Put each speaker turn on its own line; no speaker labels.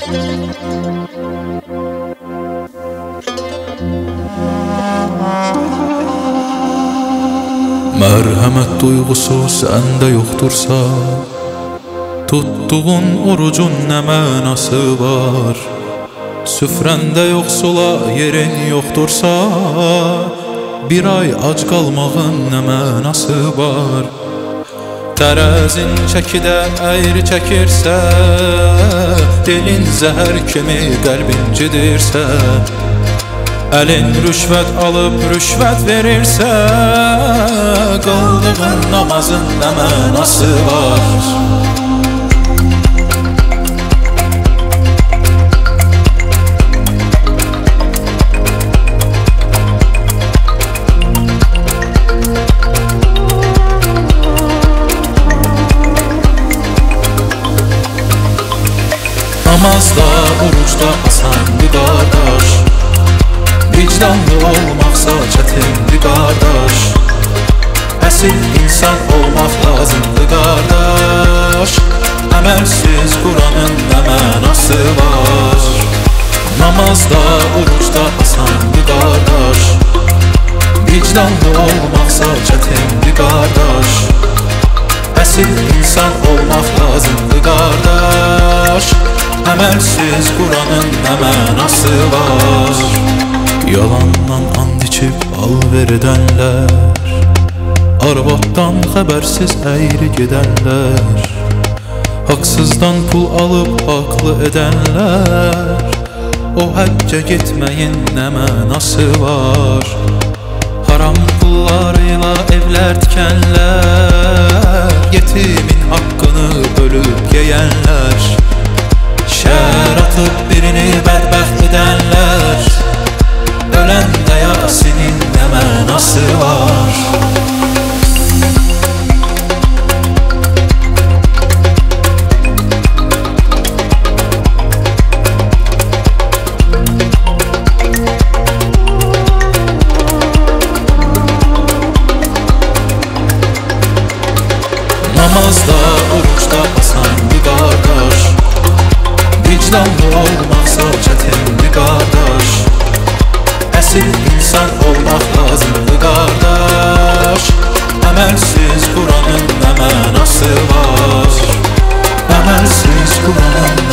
Mərhəmət duyğusu səndə yoxdursa, tutduğun orucun nə mənası var? Süfrəndə yoxsula yerin yoxdursa, bir ay ac qalmağın nə mənası var? Tərəzin çəkidə əyri çəkirsə, dilin zəhər kimi qəlbin cidirsə, əlin rüşvət alıb rüşvət verirsə, qıldığın namazın nə mənası var? Namazda, orucda asandı qardaş, vicdanlı olmaqsa çətindir qardaş, əsil insan olmaq lazımdır qardaş, əməlsiz Quranın nə mənası var? Namazda, orucda asandı qardaş, vicdanlı olmaqsa çətindir qardaş, əsil insan olmaq lazımdır qardaş, əməlsiz Quranın nə mənası var? Yalandan and içib alver edənlər, arvaddan xəbərsiz əyri gedənlər, haqsızdan pul alıb haqlı edənlər, o həccə getməyin nə mənası var? Haram pullarıyla evlər tikənlər, yetimin haqqını bölüb yeyənlər, şər atıb birini bədbəxt edənlər, öləndə Yasinin nə mənası var? Namazda, orucda asandı qardaş, vicdanlı olmaqsa çətindir qardaş, əsil insan olmaq lazımdır qardaş, əməlsiz Quranın nə mənası var? Əməlsiz Quranın